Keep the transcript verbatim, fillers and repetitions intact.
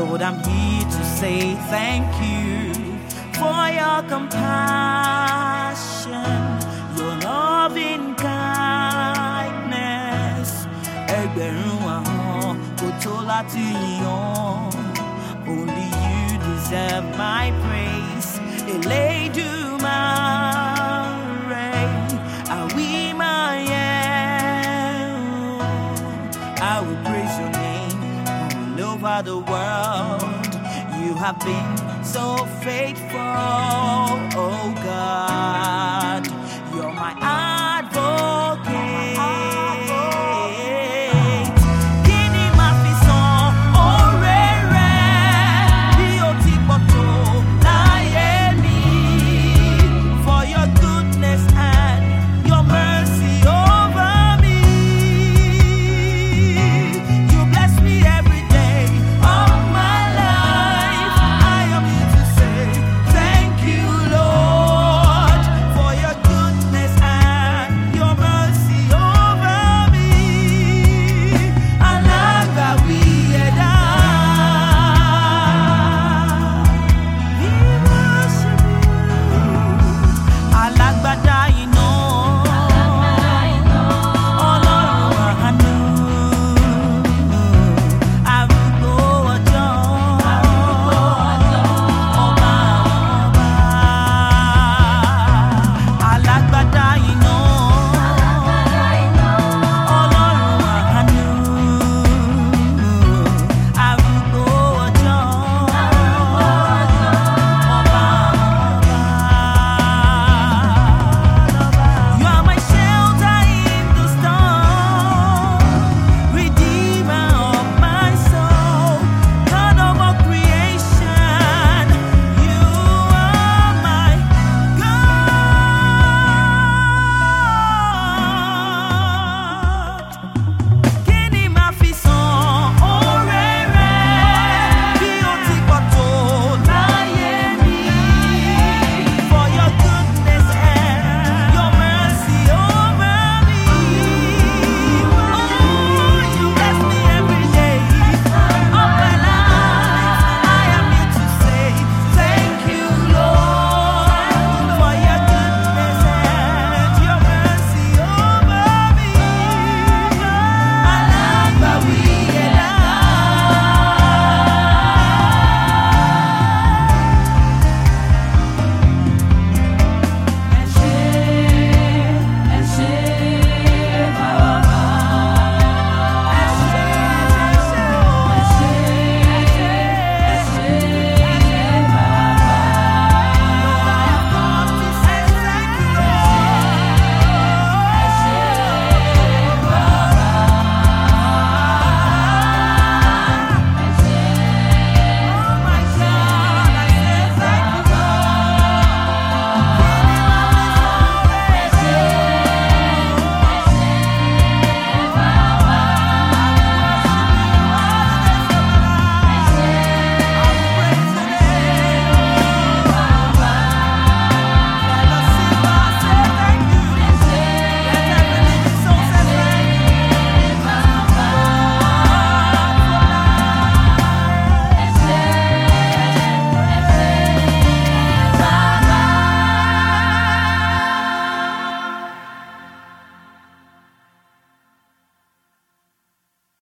Lord, I'm here to say thank you for your compassion, your loving kindness. Ẹgbẹ̀rún ahọ́n kò tó láti yàn. Only you deserve my praise. Elédùmarè, àwí máa yẹ̀. I will praise your name all over the world. You have been so faithful, oh God. You're my